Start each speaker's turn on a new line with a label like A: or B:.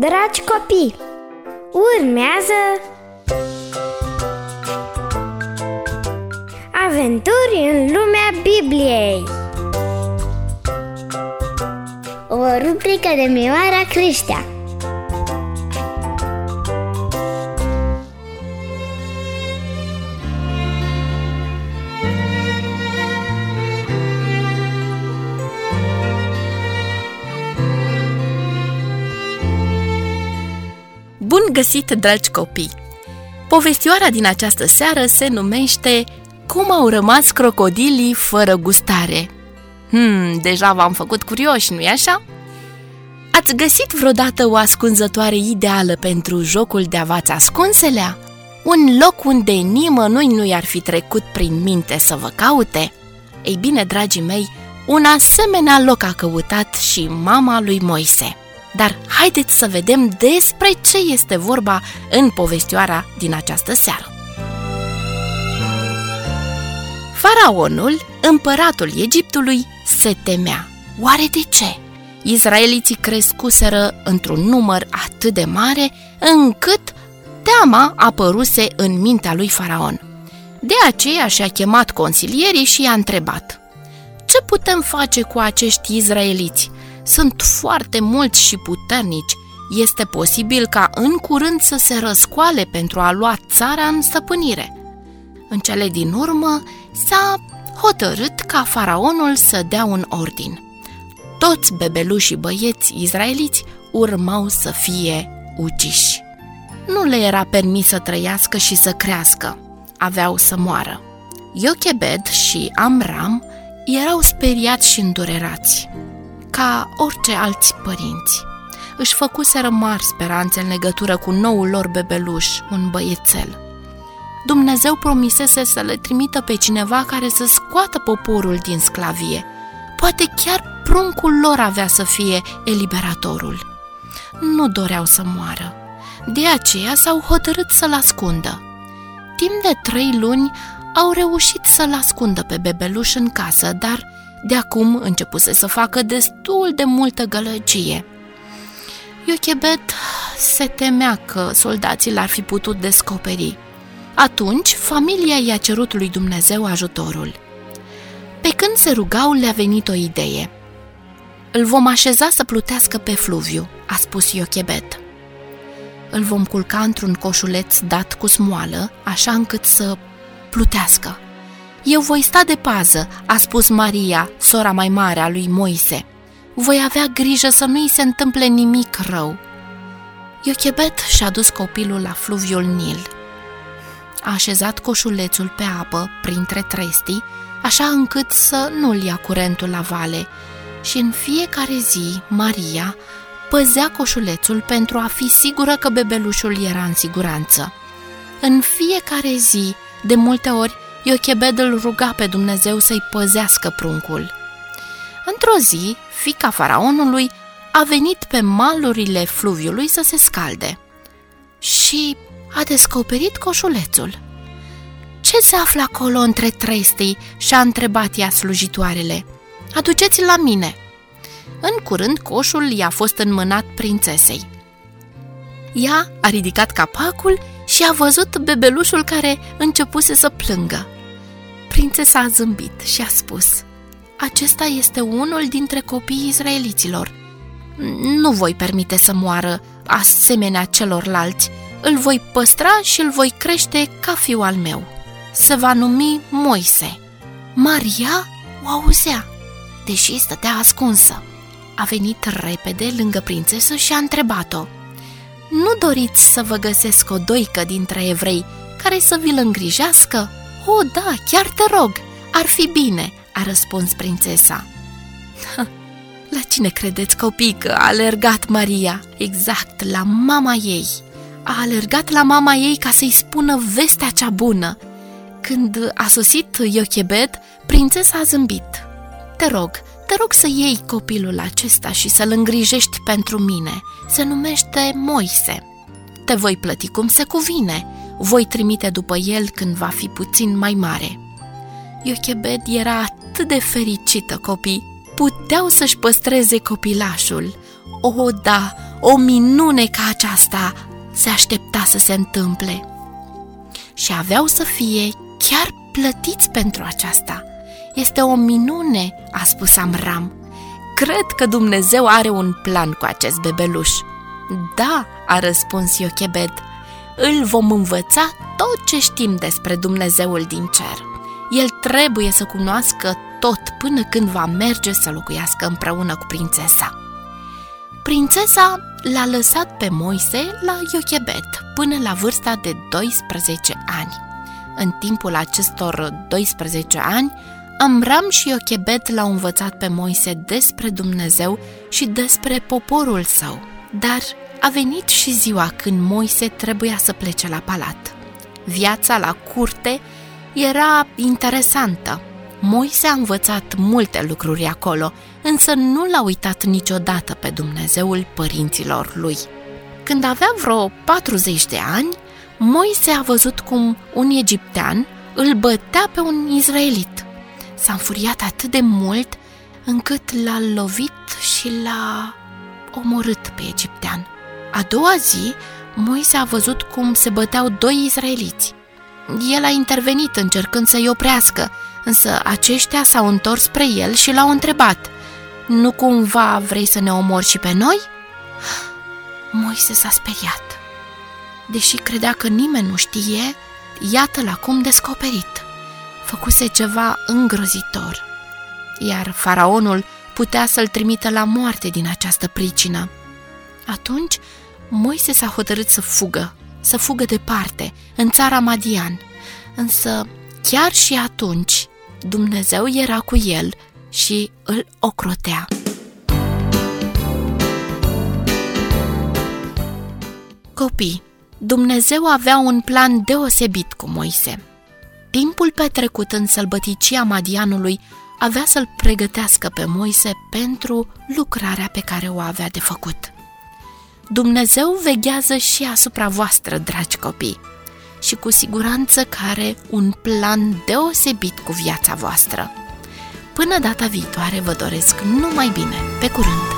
A: Dragi copii, urmează Aventuri în lumea Bibliei, o rubrică de Mioara Creștea.
B: Bun găsit, dragi copii! Povestioara din această seară se numește Cum au rămas crocodilii fără gustare. Deja v-am făcut curioși, nu-i așa? Ați găsit vreodată o ascunzătoare ideală pentru jocul de avați ascunselea? Un loc unde nimănui nu i-ar fi trecut prin minte să vă caute? Ei bine, dragii mei, un asemenea loc a căutat și mama lui Moise. Dar haideți să vedem despre ce este vorba în povestioara din această seară. Faraonul, împăratul Egiptului, se temea. Oare de ce? Izraeliții crescuseră într-un număr atât de mare încât teama apăruse în mintea lui Faraon. De aceea și-a chemat consilierii și i-a întrebat: ce putem face cu acești izraeliți? Sunt foarte mulți și puternici. Este posibil ca în curând să se răscoale pentru a lua țara în stăpânire. În cele din urmă s-a hotărât ca faraonul să dea un ordin. Toți bebelușii băieți izraeliți urmau să fie uciși. Nu le era permis să trăiască și să crească. Aveau să moară. Iochebed și Amram erau speriați și îndurerați, ca orice alți părinți. Își făcuseră mari speranțe în legătură cu noul lor bebeluș, un băiețel. Dumnezeu promisese să le trimită pe cineva care să scoată poporul din sclavie. Poate chiar pruncul lor avea să fie eliberatorul. Nu doreau să moară. De aceea s-au hotărât să-l ascundă. Timp de 3 luni au reușit să-l ascundă pe bebeluș în casă, dar de acum începuse să facă destul de multă gălăgie. Iochebed se temea că soldații l-ar fi putut descoperi. Atunci, familia i-a cerut lui Dumnezeu ajutorul. Pe când se rugau, le-a venit o idee. Îl vom așeza să plutească pe fluviu, a spus Iochebed. Îl vom culca într-un coșuleț dat cu smoală, așa încât să plutească. Eu voi sta de pază, a spus Maria, sora mai mare a lui Moise. Voi avea grijă să nu-i se întâmple nimic rău. Iochebed și-a dus copilul la fluviul Nil. A așezat coșulețul pe apă, printre trestii, așa încât să nu-l ia curentul la vale. Și în fiecare zi, Maria păzea coșulețul pentru a fi sigură că bebelușul era în siguranță. În fiecare zi, de multe ori, Iochebed îl ruga pe Dumnezeu să-i păzească pruncul. Într-o zi, fiica faraonului a venit pe malurile fluviului să se scalde și a descoperit coșulețul. Ce se află acolo între trestii? Și-a întrebat ea slujitoarele. Aduceți-l la mine. În curând, coșul i-a fost înmânat prințesei. Ea a ridicat capacul și a văzut bebelușul care începuse să plângă. Prințesa a zâmbit și a spus: acesta este unul dintre copiii izraeliților. Nu voi permite să moară asemenea celorlalți. Îl voi păstra și îl voi crește ca fiul al meu. Se va numi Moise. Maria o auzea, deși stătea ascunsă. A venit repede lângă prințesă și a întrebat-o: nu doriți să vă găsesc o doică dintre evrei care să vi-l îngrijească? O, da, chiar te rog, ar fi bine, a răspuns prințesa. La cine credeți, copii, că a alergat Maria? Exact, la mama ei. A alergat la mama ei ca să-i spună vestea cea bună. Când a sosit Iochebed, prințesa a zâmbit. Te rog să iei copilul acesta și să-l îngrijești pentru mine. Se numește Moise. Te voi plăti cum se cuvine. Voi trimite după el când va fi puțin mai mare. Iochebed era atât de fericită, copii. Puteau să-și păstreze copilașul. O, da, o minune ca aceasta se aștepta să se întâmple. Și aveau să fie chiar plătiți pentru aceasta. Este o minune, a spus Amram. Cred că Dumnezeu are un plan cu acest bebeluș. Da, a răspuns Iochebed, îl vom învăța tot ce știm despre Dumnezeul din cer. El trebuie să cunoască tot până când va merge să locuiască împreună cu prințesa. Prințesa l-a lăsat pe Moise la Iochebed până la vârsta de 12 ani. În timpul acestor 12 ani, Amram și Iochebed l-au învățat pe Moise despre Dumnezeu și despre poporul său. Dar a venit și ziua când Moise trebuia să plece la palat. Viața la curte era interesantă. Moise a învățat multe lucruri acolo, însă nu l-a uitat niciodată pe Dumnezeul părinților lui. Când avea vreo 40 de ani, Moise a văzut cum un egiptean îl bătea pe un izraelit. S-a înfuriat atât de mult încât l-a lovit și l-a omorât pe egiptean. A doua zi, Moise a văzut cum se băteau doi izraeliți. El a intervenit încercând să-i oprească, însă aceștia s-au întors spre el și l-au întrebat: nu cumva vrei să ne omori și pe noi? Moise s-a speriat. Deși credea că nimeni nu știe, iată-l acum descoperit. Făcuse ceva îngrozitor, iar faraonul putea să-l trimită la moarte din această pricină. Atunci Moise s-a hotărât să fugă departe, în țara Madian. Însă chiar și atunci Dumnezeu era cu el și îl ocrotea. Copii, Dumnezeu avea un plan deosebit cu Moise. Timpul petrecut în sălbăticia Madianului avea să-l pregătească pe Moise pentru lucrarea pe care o avea de făcut. Dumnezeu veghează și asupra voastră, dragi copii, și cu siguranță că are un plan deosebit cu viața voastră. Până data viitoare vă doresc numai bine. Pe curând!